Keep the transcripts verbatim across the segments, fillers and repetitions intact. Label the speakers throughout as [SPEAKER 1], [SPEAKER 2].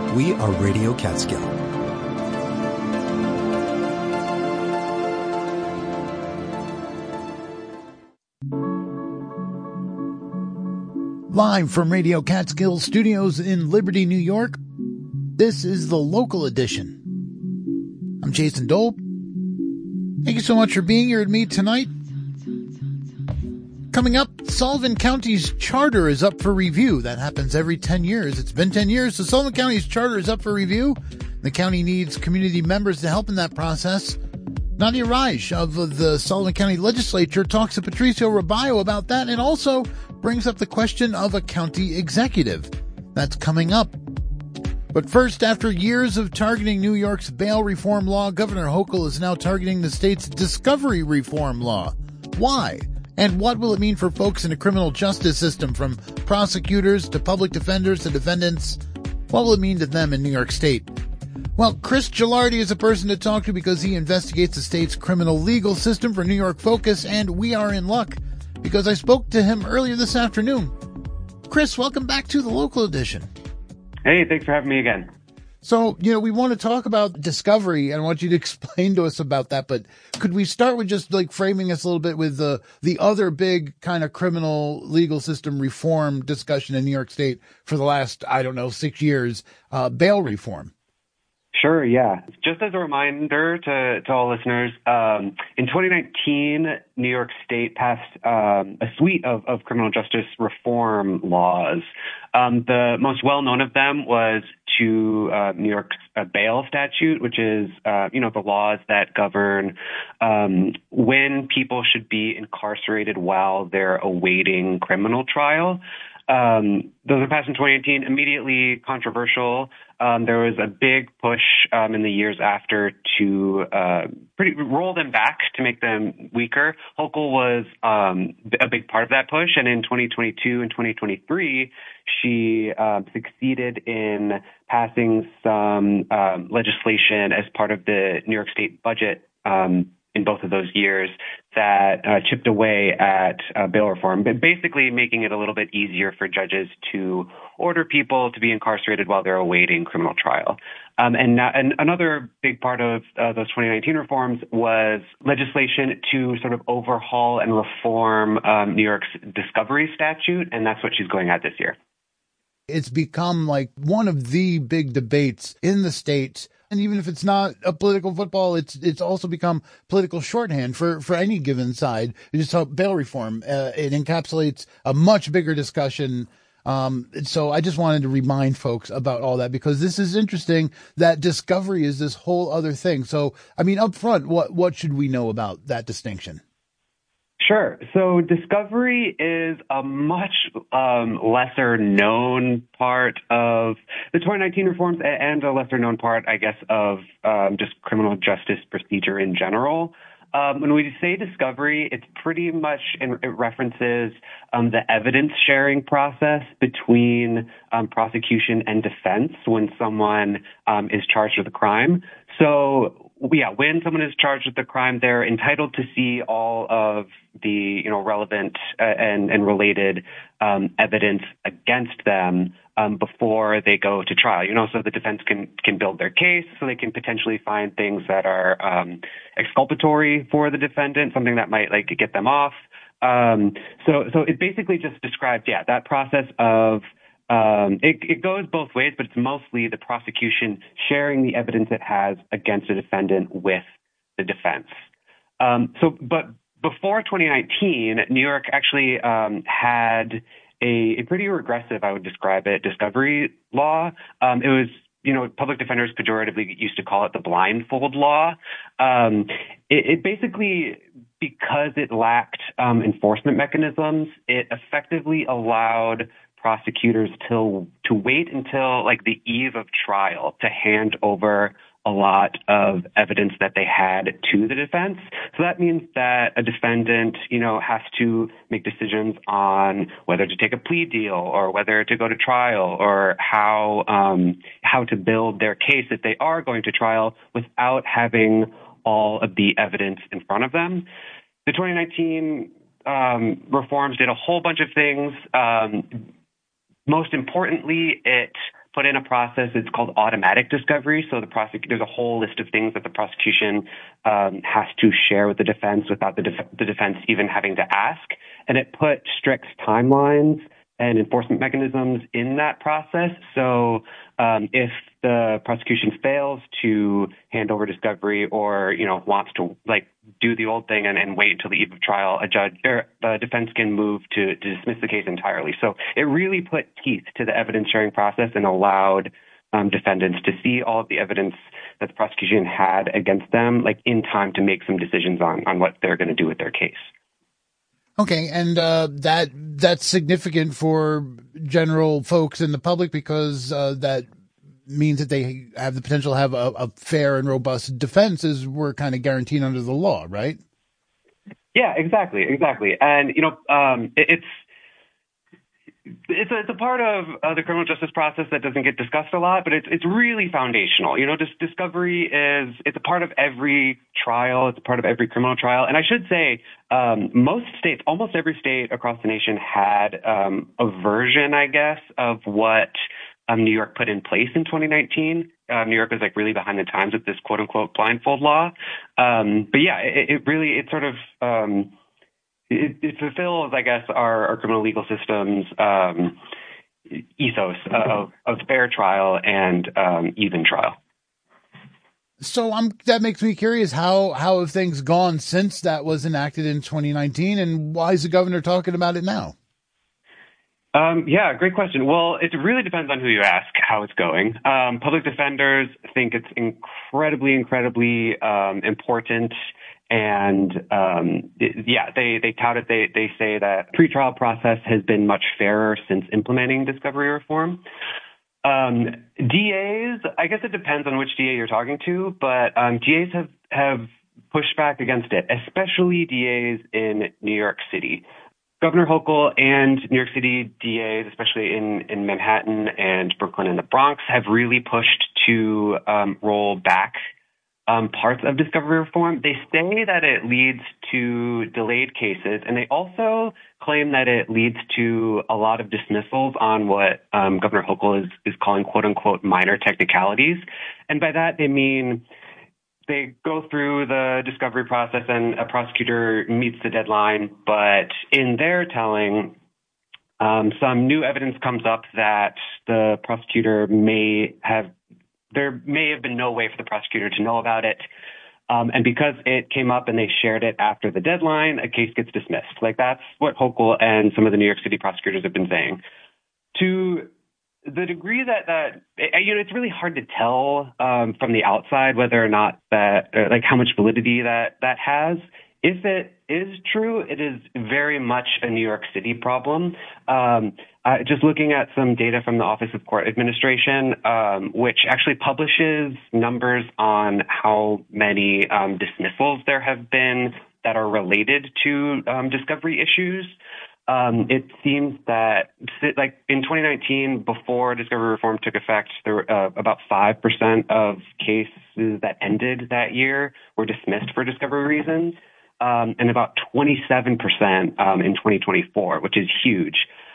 [SPEAKER 1] We are Radio Catskill.
[SPEAKER 2] Live from Radio Catskill Studios in Liberty, New York, this is the local edition. I'm Jason Dole. Thank you so much for being here with me tonight. Coming up, Sullivan County's charter is up for review. That happens every ten years. It's been ten years, so Sullivan County's charter is up for review. The county needs community members to help in that process. Nadia Raj of the Sullivan County Legislature talks to Patricio Robayo about that and also brings up the question of a county executive. That's coming up. But first, after years of targeting New York's bail reform law, Governor Hochul is now targeting the state's discovery reform law. Why? And what will it mean for folks in the criminal justice system, from prosecutors to public defenders to defendants? What will it mean to them in New York State? Well, Chris Gilardi is a person to talk to because he investigates the state's criminal legal system for New York Focus, and we are in luck because I spoke to him earlier this afternoon. Chris, welcome back to the local edition.
[SPEAKER 3] Hey, thanks for having me again.
[SPEAKER 2] So, you know, we want to talk about discovery, and I want you to explain to us about that. But could we start with just like framing us a little bit with the the other big kind of criminal legal system reform discussion in New York State for the last, I don't know, six years, uh, bail reform?
[SPEAKER 3] Sure, yeah. Just as a reminder to, to all listeners, um, in twenty nineteen, New York State passed um, a suite of, of criminal justice reform laws. Um, the most well-known of them was to uh, New York's uh, bail statute, which is, uh, you know, the laws that govern um, when people should be incarcerated while they're awaiting criminal trial. Um, those were passed in twenty eighteen, immediately controversial. Um, there was a big push um, in the years after to uh, pretty roll them back to make them weaker. Hochul was um, a big part of that push, and in twenty twenty-two and twenty twenty-three, she uh, succeeded in passing some um, legislation as part of the New York State budget um, in both of those years that uh, chipped away at uh, bail reform, but basically making it a little bit easier for judges to order people to be incarcerated while they're awaiting criminal trial. Um, and, now, and another big part of uh, those twenty nineteen reforms was legislation to sort of overhaul and reform um, New York's discovery statute, and that's what she's going at this year.
[SPEAKER 2] It's become like one of the big debates in the state. And even if it's not a political football, it's it's also become political shorthand for, for any given side. It's just how bail reform, uh, it encapsulates a much bigger discussion. Um, so I just wanted to remind folks about all that because this is interesting that discovery is this whole other thing. So, I mean, up front, what, what should we know about that distinction?
[SPEAKER 3] Sure. So discovery is a much um, lesser known part of the twenty nineteen reforms and a lesser known part, I guess, of um, just criminal justice procedure in general. Um, when we say discovery, it's pretty much, in, it references um, the evidence sharing process between um, prosecution and defense when someone um, is charged with a crime. So, yeah, when someone is charged with a crime, they're entitled to see all of the, you know, relevant uh, and, and related um, evidence against them um, before they go to trial. You know, so the defense can can build their case, so they can potentially find things that are um, exculpatory for the defendant, something that might like get them off. Um, so, so it basically just describes, yeah, that process of Um, it, it goes both ways, but it's mostly the prosecution sharing the evidence it has against a defendant with the defense. Um, so, but before twenty nineteen, New York actually um, had a, a pretty regressive, I would describe it, discovery law. Um, it was, you know, public defenders pejoratively used to call it the blindfold law. Um, it, it basically, because it lacked um, enforcement mechanisms, it effectively allowed prosecutors to to wait until like the eve of trial to hand over a lot of evidence that they had to the defense. So that means that a defendant, you know, has to make decisions on whether to take a plea deal or whether to go to trial or how um, how to build their case if they are going to trial without having all of the evidence in front of them. The twenty nineteen um, reforms did a whole bunch of things. Um, most importantly, it put in a process. It's called automatic discovery. So the prosec- there's a whole list of things that the prosecution um, has to share with the defense without the, def- the defense even having to ask. And it put strict timelines and enforcement mechanisms in that process. So um, if the prosecution fails to hand over discovery or, you know, wants to like do the old thing and, and wait until the eve of trial, a judge or the defense can move to, to dismiss the case entirely. So it really put teeth to the evidence sharing process and allowed um, defendants to see all of the evidence that the prosecution had against them, like in time to make some decisions on, on what they're going to do with their case.
[SPEAKER 2] Okay, and uh, that that's significant for general folks in the public because uh, that means that they have the potential to have a, a fair and robust defense, as we're kind of guaranteed under the law, right?
[SPEAKER 3] Yeah, exactly, exactly. And you know, um, it, it's it's a, it's a part of uh, the criminal justice process that doesn't get discussed a lot, but it's it's really foundational. You know, dis- discovery is it's a part of every trial. It's a part of every criminal trial. And I should say, um, most states, almost every state across the nation had um, a version, I guess, of what um, New York put in place in twenty nineteen. Uh, New York was like really behind the times with this quote unquote blindfold law. Um, but yeah, it, it really it sort of um, It, it fulfills, I guess, our, our criminal legal system's um, ethos of, of fair trial and um, even trial.
[SPEAKER 2] So I'm, that makes me curious, how, how have things gone since that was enacted in twenty nineteen, and why is the governor talking about it now?
[SPEAKER 3] Um, yeah, great question. Well, it really depends on who you ask how it's going. Um, public defenders think it's incredibly, incredibly um, important. And um, it, yeah, they they tout it. They they say that pretrial process has been much fairer since implementing discovery reform. Um, D As, I guess it depends on which D A you're talking to, but um, D As have have pushed back against it, especially D As in New York City. Governor Hochul and New York City D As, especially in, in Manhattan and Brooklyn and the Bronx, have really pushed to um, roll back Um, parts of discovery reform. They say that it leads to delayed cases, and they also claim that it leads to a lot of dismissals on what um, Governor Hochul is, is calling quote-unquote minor technicalities. And by that, they mean they go through the discovery process and a prosecutor meets the deadline, but in their telling, um, some new evidence comes up that the prosecutor may have There may have been no way for the prosecutor to know about it. Um, and because it came up and they shared it after the deadline, a case gets dismissed. Like that's what Hochul and some of the New York City prosecutors have been saying. To the degree that, that you know, it's really hard to tell um, from the outside whether or not that, or like how much validity that that has. If it is true, it is very much a New York City problem. Um, uh, just looking at some data from the Office of Court Administration, um, which actually publishes numbers on how many um, dismissals there have been that are related to um, discovery issues. Um, it seems that, like in twenty nineteen, before discovery reform took effect, there were uh, about five percent of cases that ended that year were dismissed for discovery reasons. Um, and about twenty-seven percent um, in twenty twenty-four, which is huge.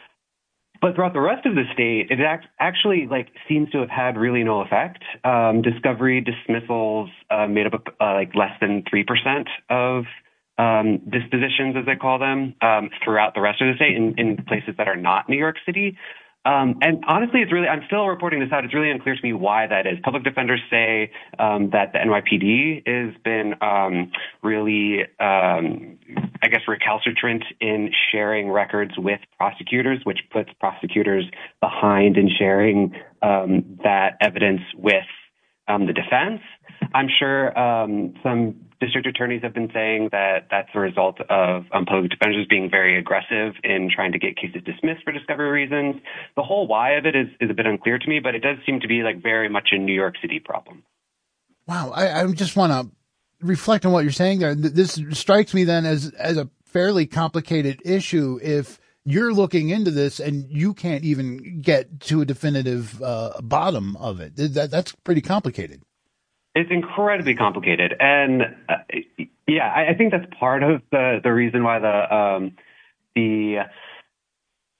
[SPEAKER 3] But throughout the rest of the state, it act- actually like seems to have had really no effect. Um, discovery dismissals uh, made up uh, like less than three percent of um, dispositions, as they call them, um, throughout the rest of the state in, in places that are not New York City. Um, and honestly, it's really, I'm still reporting this out. It's really unclear to me why that is. Public defenders say um, that the N Y P D has been um, really, um, I guess, recalcitrant in sharing records with prosecutors, which puts prosecutors behind in sharing um, that evidence with um, the defense. I'm sure um, some district attorneys have been saying that that's a result of um, public defenders being very aggressive in trying to get cases dismissed for discovery reasons. The whole why of it is, is a bit unclear to me, but it does seem to be like very much a New York City problem.
[SPEAKER 2] Wow. I, I just want to reflect on what you're saying there. This strikes me then as, as a fairly complicated issue if you're looking into this and you can't even get to a definitive uh, bottom of it. That, that's pretty complicated.
[SPEAKER 3] It's incredibly complicated. And uh, yeah, I, I think that's part of the, the reason why the, um, the,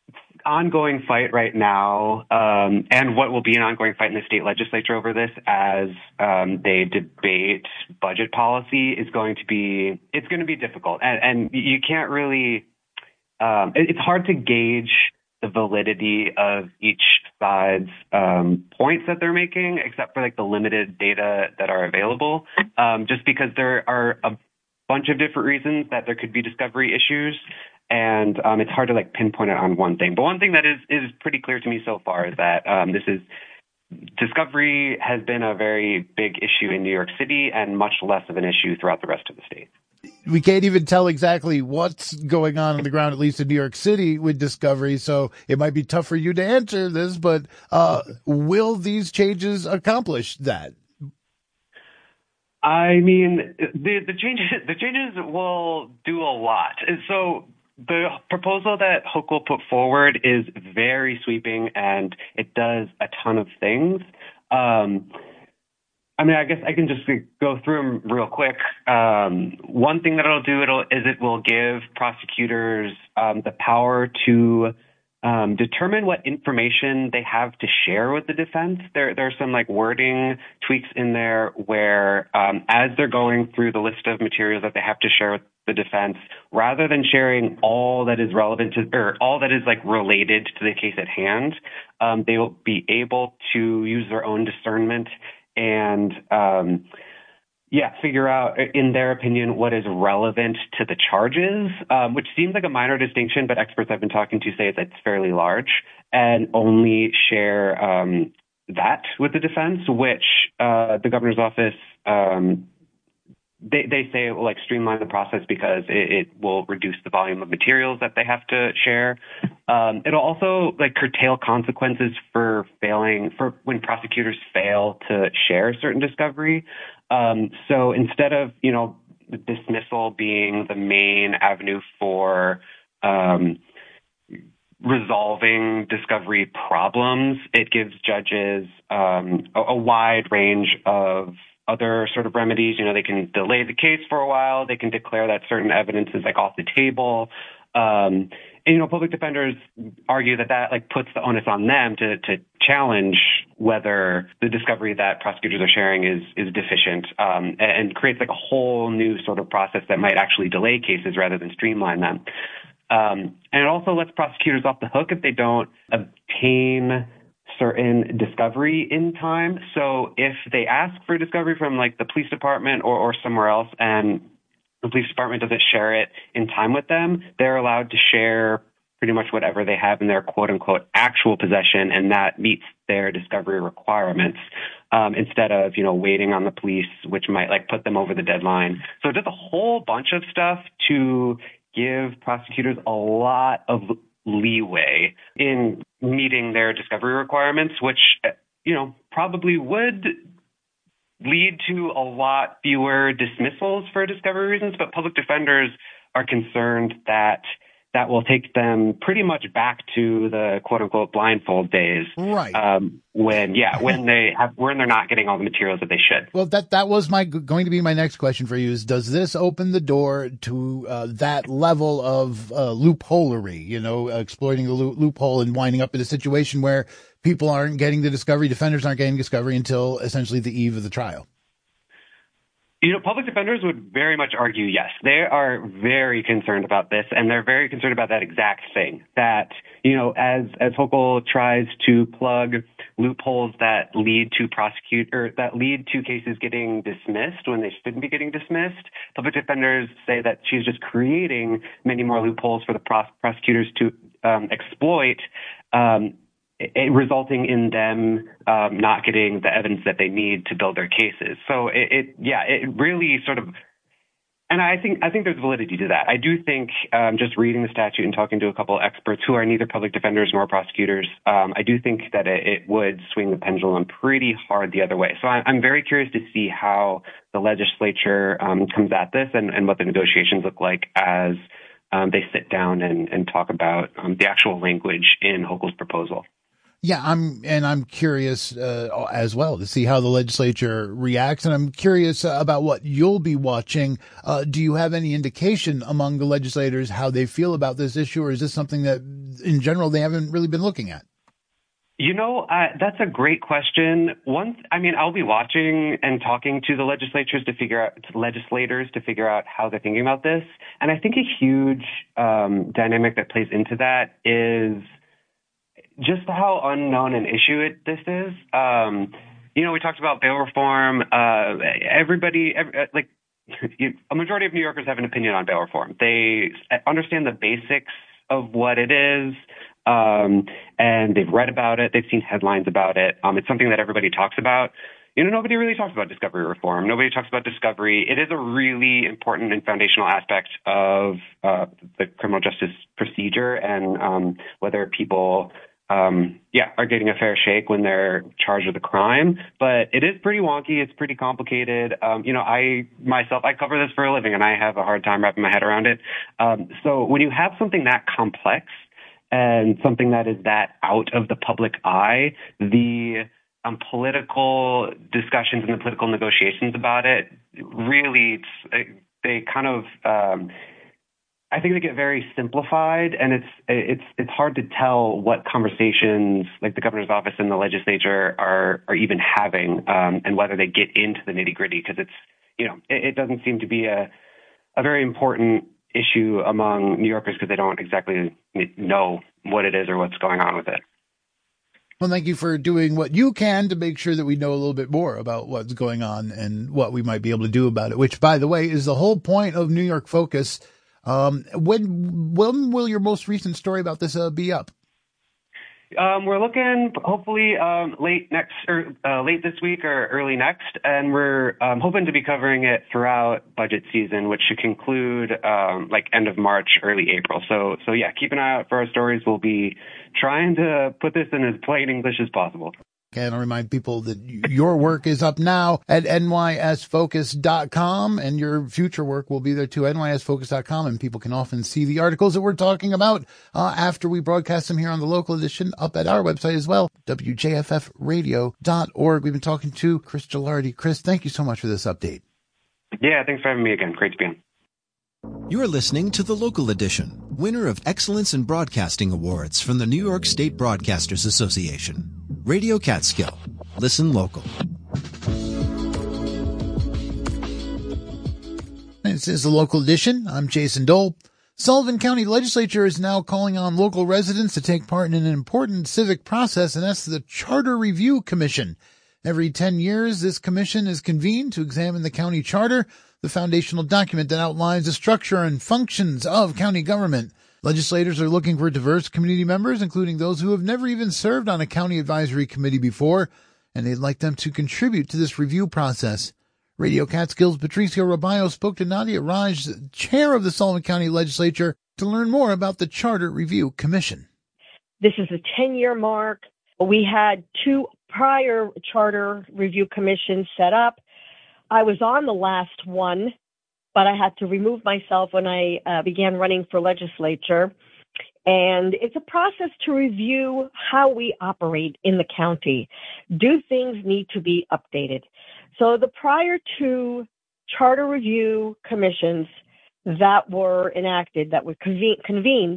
[SPEAKER 3] ongoing fight right now, um, and what will be an ongoing fight in the state legislature over this as um, they debate budget policy is going to be, it's going to be difficult. And, and you can't really, um, it, it's hard to gauge the validity of each side's um, points that they're making, except for like the limited data that are available, um, just because there are a bunch of different reasons that there could be discovery issues. And um, it's hard to like pinpoint it on one thing. But one thing that is is pretty clear to me so far is that um, this is discovery has been a very big issue in New York City and much less of an issue throughout the rest of the state.
[SPEAKER 2] We can't even tell exactly what's going on on the ground, at least in New York City, with discovery. So it might be tough for you to answer this, but uh, will these changes accomplish that?
[SPEAKER 3] I mean, the the changes the changes will do a lot. So the proposal that Hochul put forward is very sweeping, and it does a ton of things. Um, I mean, I guess I can just go through them real quick. Um, one thing that it'll do it'll, is it will give prosecutors um, the power to um, determine what information they have to share with the defense. There, there are some like wording tweaks in there where, um, as they're going through the list of materials that they have to share with the defense, rather than sharing all that is relevant to, or all that is like related to the case at hand, um, they will be able to use their own discernment and, um, yeah, figure out, in their opinion, what is relevant to the charges, um, which seems like a minor distinction, but experts I've been talking to say that it's fairly large, and only share um, that with the defense, which uh, the governor's office, um, they, they say it will like streamline the process because it, it will reduce the volume of materials that they have to share. Um, it'll also like curtail consequences for failing, for when prosecutors fail to share certain discovery. Um, so instead of, you know, dismissal being the main avenue for um, resolving discovery problems, it gives judges um, a, a wide range of other sort of remedies. You know, they can delay the case for a while. They can declare that certain evidence is like off the table. Um, and, you know, public defenders argue that that like puts the onus on them to, to challenge whether the discovery that prosecutors are sharing is, is deficient, um, and, and creates like a whole new sort of process that might actually delay cases rather than streamline them. Um, and it also lets prosecutors off the hook if they don't obtain certain discovery in time. So if they ask for discovery from like the police department or, or somewhere else, and the police department doesn't share it in time with them, they're allowed to share pretty much whatever they have in their quote unquote actual possession, and that meets their discovery requirements, um, instead of, you know, waiting on the police, which might like put them over the deadline. So it does a whole bunch of stuff to give prosecutors a lot of leeway in meeting their discovery requirements, which, you know, probably would lead to a lot fewer dismissals for discovery reasons, but public defenders are concerned that that will take them pretty much back to the quote unquote blindfold days.
[SPEAKER 2] Right.
[SPEAKER 3] Um, when, yeah, when they have, when they're not getting all the materials that they should.
[SPEAKER 2] Well, that, that was my, going to be my next question for you is, does this open the door to uh, that level of uh, loopholery, you know, exploiting the lo- loophole and winding up in a situation where people aren't getting the discovery, defenders aren't getting discovery until essentially the eve of the trial?
[SPEAKER 3] You know, public defenders would very much argue yes. They are very concerned about this, and they're very concerned about that exact thing, that, you know, as as Hochul tries to plug loopholes that lead to prosecute or that lead to cases getting dismissed when they shouldn't be getting dismissed, public defenders say that she's just creating many more loopholes for the pros- prosecutors to um, exploit, um, It, resulting in them um, not getting the evidence that they need to build their cases. So it, it, yeah, it really sort of, and I think I think there's validity to that. I do think um, just reading the statute and talking to a couple of experts who are neither public defenders nor prosecutors, um, I do think that it, it would swing the pendulum pretty hard the other way. So I, I'm very curious to see how the legislature um, comes at this and, and what the negotiations look like as um, they sit down and, and talk about um, the actual language in Hochul's proposal.
[SPEAKER 2] Yeah, I'm, and I'm curious uh, as well to see how the legislature reacts, and I'm curious uh, about what you'll be watching. Uh, do you have any indication among the legislators how they feel about this issue, or is this something that in general they haven't really been looking at?
[SPEAKER 3] You know, uh, that's a great question. Once, I mean, I'll be watching and talking to the legislatures to figure out, to legislators to figure out how they're thinking about this. And I think a huge um, dynamic that plays into that is just how unknown an issue it, this is. Um, you know, we talked about bail reform. Uh, everybody, every, like, a majority of New Yorkers have an opinion on bail reform. They understand the basics of what it is. Um, and they've read about it. They've seen headlines about it. Um, it's something that everybody talks about. You know, nobody really talks about discovery reform. Nobody talks about discovery. It is a really important and foundational aspect of uh, the criminal justice procedure, and um, whether people, um, yeah, are getting a fair shake when they're charged with a crime. But it is pretty wonky. It's pretty complicated. Um, you know, I myself, I cover this for a living, and I have a hard time wrapping my head around it. Um, so when you have something that complex and something that is that out of the public eye, the um, political discussions and the political negotiations about it really, they kind of, um, I think they get very simplified, and it's it's it's hard to tell what conversations like the governor's office and the legislature are are even having, um, and whether they get into the nitty gritty, because it's you know it, it doesn't seem to be a a very important issue among New Yorkers because they don't exactly know what it is or what's going on with it.
[SPEAKER 2] Well, thank you for doing what you can to make sure that we know a little bit more about what's going on and what we might be able to do about it, which, by the way, is the whole point of New York Focus. Um, when, when will your most recent story about this uh, be up?
[SPEAKER 3] Um, we're looking hopefully um, late next or uh, late this week or early next, and we're um, hoping to be covering it throughout budget season, which should conclude um, like end of March, early April. So, so yeah, keep an eye out for our stories. We'll be trying to put this in as plain English as possible.
[SPEAKER 2] And I'll remind people that your work is up now at N Y S focus dot com, and your future work will be there too, N Y S focus dot com, and people can often see the articles that we're talking about uh, after we broadcast them here on the local edition up at our website as well, W J F F radio dot org. We've been talking to Chris Gelardi. Chris, thank you so much for this update.
[SPEAKER 3] Yeah, thanks for having me again. Great to be on.
[SPEAKER 1] You're listening to the Local Edition, winner of Excellence in Broadcasting Awards from the New York State Broadcasters Association. Radio Catskill. Listen local.
[SPEAKER 2] This is the Local Edition. I'm Jason Dole. Sullivan County Legislature is now calling on local residents to take part in an important civic process, and that's the Charter Review Commission. Every ten years, this commission is convened to examine the county charter, the foundational document that outlines the structure and functions of county government. Legislators are looking for diverse community members, including those who have never even served on a county advisory committee before, and they'd like them to contribute to this review process. Radio Catskill's Patricio Robayo spoke to Nadia Raj, chair of the Sullivan County Legislature, to learn more about the Charter Review Commission.
[SPEAKER 4] This is a ten-year mark. We had two prior Charter Review Commissions set up. I was on the last one, but I had to remove myself when I uh, began running for legislature. And it's a process to review how we operate in the county. Do things need to be updated? So the prior two charter review commissions that were enacted, that were conven- convened,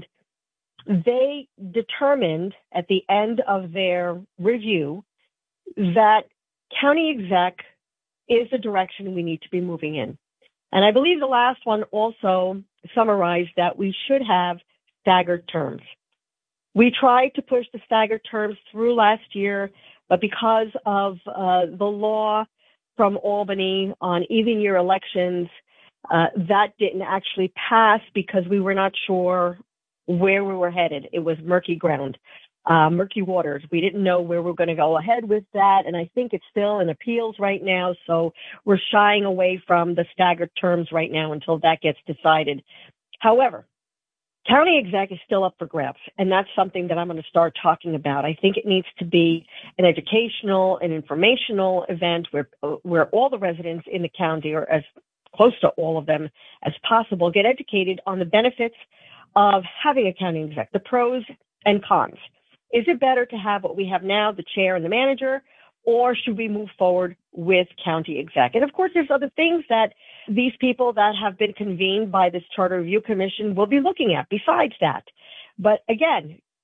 [SPEAKER 4] they determined at the end of their review that county exec is the direction we need to be moving in. And I believe the last one also summarized that we should have staggered terms. We tried to push the staggered terms through last year, but because of uh, the law from Albany on even year elections, uh, that didn't actually pass because we were not sure where we were headed. It was murky ground, uh, murky waters. We didn't know where we were going to go ahead with that. And I think it's still in appeals right now. So we're shying away from the staggered terms right now until that gets decided. However, county exec is still up for grabs, and that's something that I'm going to start talking about. I think it needs to be an educational and informational event where where all the residents in the county, or as close to all of them as possible, get educated on the benefits of having a county exec, the pros and cons. Is it better to have what we have now, the chair and the manager, or should we move forward with county exec? And of course, there's other things that these people that have been convened by this Charter Review Commission will be looking at besides that. But again,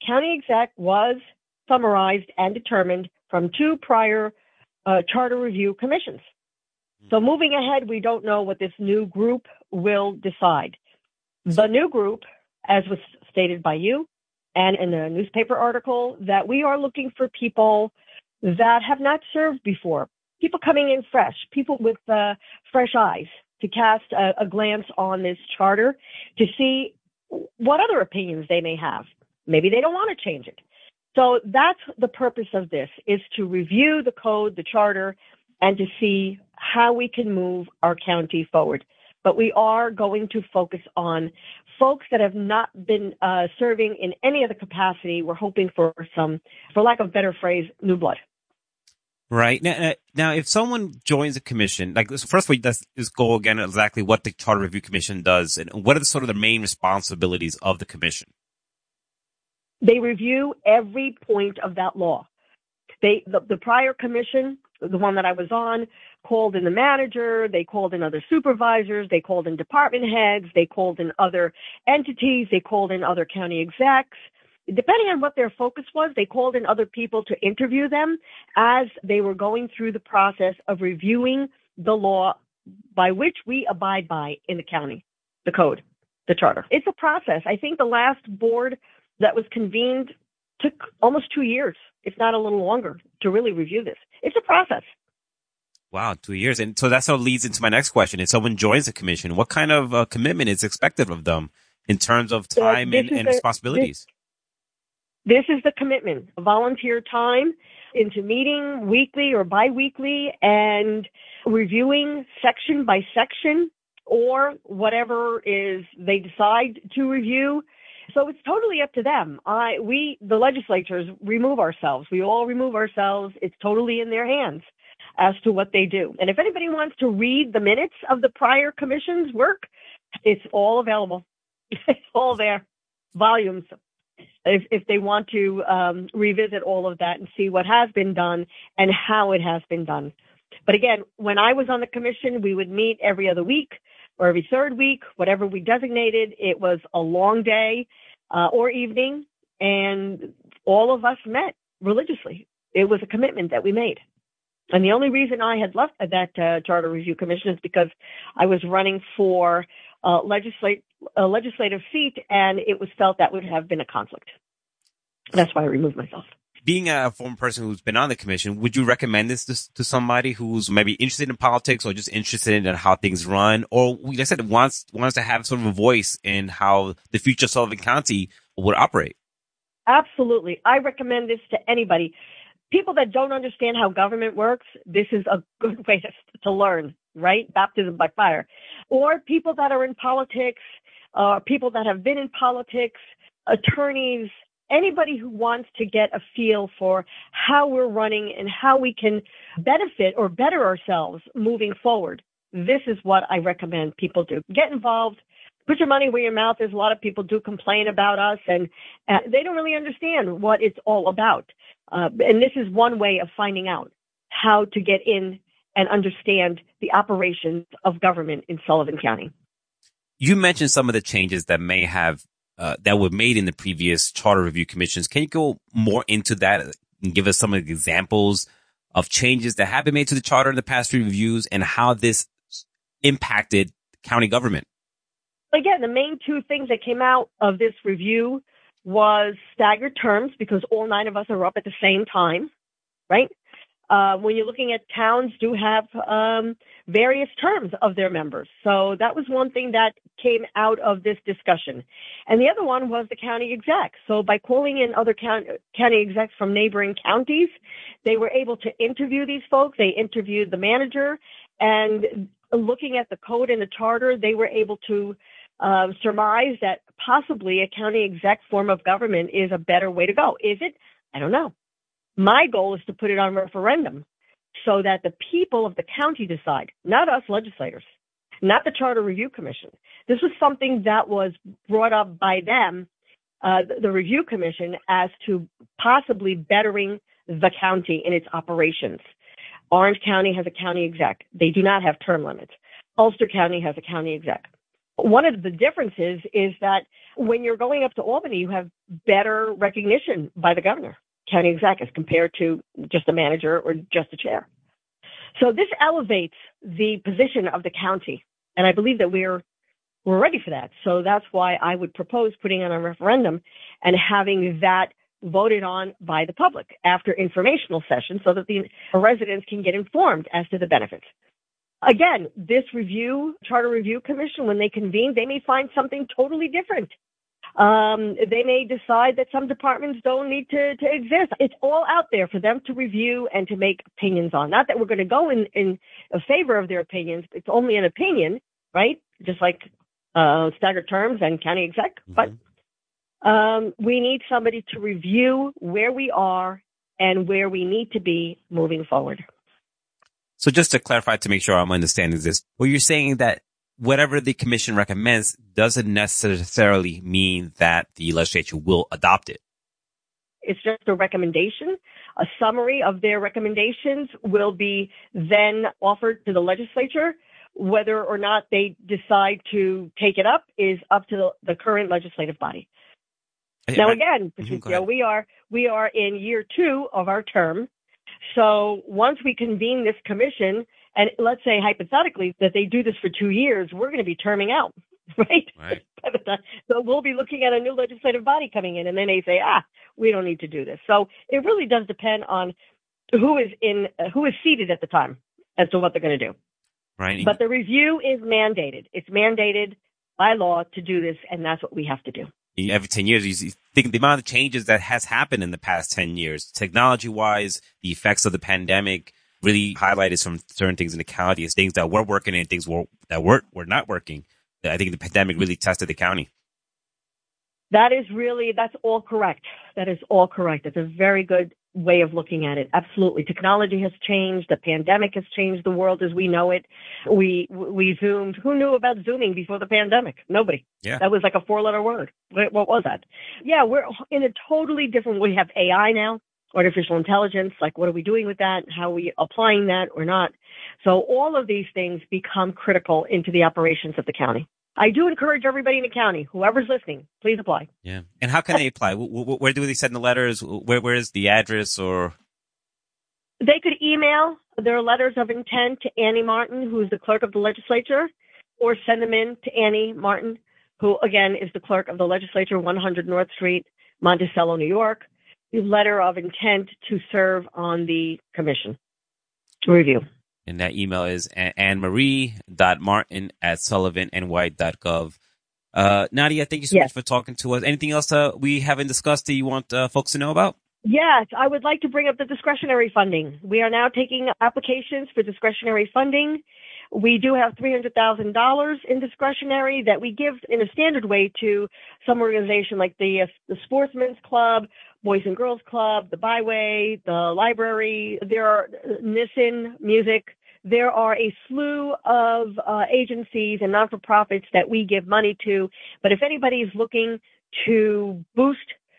[SPEAKER 4] county exec was summarized and determined from two prior uh, charter review commissions. So moving ahead, we don't know what this new group will decide. The new group, as was stated by you and in a newspaper article, that we are looking for people that have not served before, people coming in fresh, people with uh, fresh eyes to cast a, a glance on this charter to see what other opinions they may have. Maybe they don't want to change it. So that's the purpose of this, is to review the code, the charter, and to see how we can move our county forward. But we are going to focus on folks that have not been uh, serving in any other capacity. We're hoping for some, for lack of a better phrase, new blood.
[SPEAKER 5] Right. Now, now if someone joins a commission, like first of all, let's just go again exactly what the Charter Review Commission does and what are the sort of the main responsibilities of the commission?
[SPEAKER 4] They review every point of that law. They, the, the prior commission, the one that I was on, called in the manager, they called in other supervisors, they called in department heads, they called in other entities, they called in other county execs. Depending on what their focus was, they called in other people to interview them as they were going through the process of reviewing the law by which we abide by in the county, the code, the charter. It's a process. I think the last board that was convened took almost two years, if not a little longer, to really review this. It's a process.
[SPEAKER 5] Wow, two years. And so that sort of leads into my next question. If someone joins the commission, what kind of uh, commitment is expected of them in terms of time uh, and, and the, responsibilities?
[SPEAKER 4] This, this is the commitment, volunteer time into meeting weekly or biweekly and reviewing section by section or whatever is they decide to review. So it's totally up to them. I, we, the legislatures, remove ourselves. We all remove ourselves. It's totally in their hands as to what they do. And if anybody wants to read the minutes of the prior commission's work, it's all available. It's all there, volumes. If, if they want to um, revisit all of that and see what has been done and how it has been done. But again, when I was on the commission, we would meet every other week or every third week, whatever we designated. It was a long day uh, or evening, and all of us met religiously. It was a commitment that we made. And the only reason I had left that uh, Charter Review Commission is because I was running for uh, legislate, a legislative seat, and it was felt that would have been a conflict. That's why I removed myself.
[SPEAKER 5] Being a former person who's been on the commission, would you recommend this to, to somebody who's maybe interested in politics or just interested in how things run, or like I said, wants wants to have sort of a voice in how the future of Sullivan County would operate?
[SPEAKER 4] Absolutely. I recommend this to anybody. People that don't understand how government works, this is a good way to, to learn, right? Baptism by fire. Or people that are in politics, uh, people that have been in politics, attorneys, anybody who wants to get a feel for how we're running and how we can benefit or better ourselves moving forward. This is what I recommend people do. Get involved. Put your money where your mouth is. A lot of people do complain about us, and uh, they don't really understand what it's all about. Uh, and this is one way of finding out how to get in and understand the operations of government in Sullivan County.
[SPEAKER 5] You mentioned some of the changes that may have Uh, that were made in the previous charter review commissions. Can you go more into that and give us some of the examples of changes that have been made to the charter in the past few reviews and how this impacted county government?
[SPEAKER 4] Again, the main two things that came out of this review was staggered terms, because all nine of us are up at the same time, right? Uh, when you're looking at towns do have um, various terms of their members. So that was one thing that came out of this discussion. And the other one was the county exec. So by calling in other county, county execs from neighboring counties, they were able to interview these folks. They interviewed the manager, and looking at the code and the charter, they were able to uh, surmise that possibly a county exec form of government is a better way to go. Is it? I don't know. My goal is to put it on referendum so that the people of the county decide, not us legislators, not the Charter Review Commission. This was something that was brought up by them, uh, the Review Commission, as to possibly bettering the county in its operations. Orange County has a county exec. They do not have term limits. Ulster County has a county exec. One of the differences is that when you're going up to Albany, you have better recognition by the governor, county exec, as compared to just a manager or just a chair. So this elevates the position of the county, and I believe that we're we're ready for that. So that's why I would propose putting on a referendum and having that voted on by the public after informational sessions so that the residents can get informed as to the benefits. Again, this review, Charter Review Commission, when they convene, they may find something totally different. Um, they may decide that some departments don't need to, to exist. It's all out there for them to review and to make opinions on. Not that we're going to go in, in favor of their opinions. It's only an opinion, right? Just like uh, staggered terms and county exec. Mm-hmm. But um, we need somebody to review where we are and where we need to be moving forward.
[SPEAKER 5] So just to clarify, to make sure I'm understanding this, well, you're saying that whatever the commission recommends doesn't necessarily mean that the legislature will adopt it.
[SPEAKER 4] It's just a recommendation. A summary of their recommendations will be then offered to the legislature. Whether or not they decide to take it up is up to the, the current legislative body.
[SPEAKER 5] I,
[SPEAKER 4] now,
[SPEAKER 5] I,
[SPEAKER 4] again, Patricio, we are we are in year two of our term. So once we convene this commission, and let's say hypothetically that they do this for two years, we're going to be terming out, right?
[SPEAKER 5] Right.
[SPEAKER 4] So we'll be looking at a new legislative body coming in, and then they say, ah, we don't need to do this. So it really does depend on who is in, uh, who is seated at the time as to what they're going to do.
[SPEAKER 5] Right.
[SPEAKER 4] But the review is mandated. It's mandated by law to do this, and that's what we have to do.
[SPEAKER 5] Every ten years, you think the amount of changes that has happened in the past ten years, technology-wise, the effects of the pandemic really highlighted some certain things in the county as things that were working and things were, that were, were not working. I think the pandemic really tested the county.
[SPEAKER 4] That is really, that's all correct. That is all correct. It's a very good way of looking at it. Absolutely. Technology has changed. The pandemic has changed the world as we know it. We, we Zoomed. Who knew about Zooming before the pandemic? Nobody.
[SPEAKER 5] Yeah.
[SPEAKER 4] That was like a four letter word. What was that? Yeah, we're in a totally different, we have A I now, artificial intelligence. Like, what are we doing with that? How are we applying that or not? So all of these things become critical into the operations of the county. I do encourage everybody in the county, whoever's listening, please apply.
[SPEAKER 5] Yeah. And how can they apply? Where do they send the letters? Where, where is the address or?
[SPEAKER 4] They could email their letters of intent to Annie Martin, who's the clerk of the legislature, or send them in to Annie Martin, who again is the clerk of the legislature, one hundred North Street, Monticello, New York. The letter of intent to serve on the commission to review.
[SPEAKER 5] And that email is annemarie dot martin at sullivan n y dot gov. Uh, Nadia, thank you so yes. much for talking to us. Anything else uh, we haven't discussed that you want uh, folks to know about?
[SPEAKER 4] Yes, I would like to bring up the discretionary funding. We are now taking applications for discretionary funding. We do have three hundred thousand dollars in discretionary that we give in a standard way to some organization like the, uh, the Sportsman's Club, Boys and Girls Club, the Byway, the library. There are Nissen Music. There are a slew of uh, agencies and not-for-profits that we give money to. But if anybody is looking to boost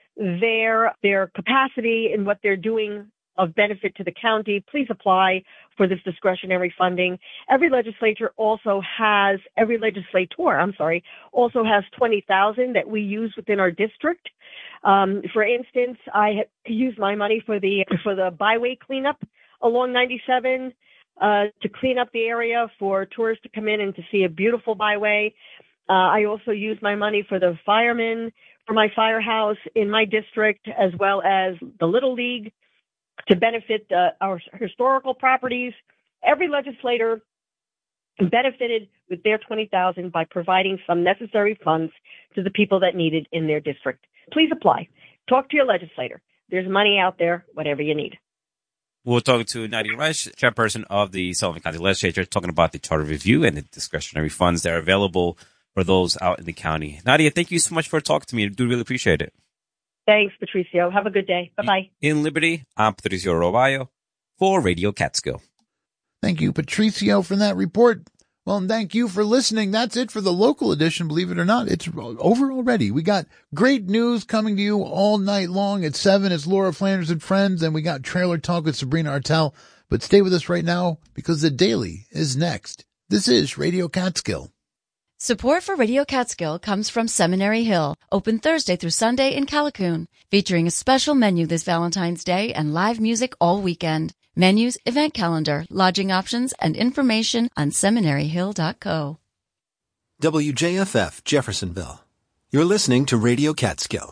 [SPEAKER 4] their their capacity in what they're doing of benefit to the county, please apply for this discretionary funding. Every legislature also has, every legislator, I'm sorry, also has twenty thousand dollars that we use within our district. Um, for instance, I use my money for the, for the byway cleanup along ninety-seven, uh, to clean up the area for tourists to come in and to see a beautiful byway. Uh, I also use my money for the firemen, for my firehouse in my district, as well as the Little League, to benefit uh, our historical properties. Every legislator benefited with their twenty thousand dollars by providing some necessary funds to the people that need it in their district. Please apply. Talk to your legislator. There's money out there, whatever you need.
[SPEAKER 5] We're talking to Nadia Resch, chairperson of the Sullivan County Legislature, talking about the charter review and the discretionary funds that are available for those out in the county. Nadia, thank you so much for talking to me. I do really appreciate it.
[SPEAKER 4] Thanks, Patricio. Have a good day. Bye-bye.
[SPEAKER 5] In Liberty, I'm Patricio Roballo for Radio Catskill.
[SPEAKER 2] Thank you, Patricio, for that report. Well, and thank you for listening. That's it for the local edition. Believe it or not, it's over already. We got great news coming to you all night long at seven. It's Laura Flanders and Friends, and we got Trailer Talk with Sabrina Artel. But stay with us right now because the Daily is next. This is Radio Catskill.
[SPEAKER 6] Support for Radio Catskill comes from Seminary Hill, open Thursday through Sunday in Callicoon, featuring a special menu this Valentine's Day and live music all weekend. Menus, event calendar, lodging options, and information on seminary hill dot co.
[SPEAKER 1] W J F F Jeffersonville. You're listening to Radio Catskill.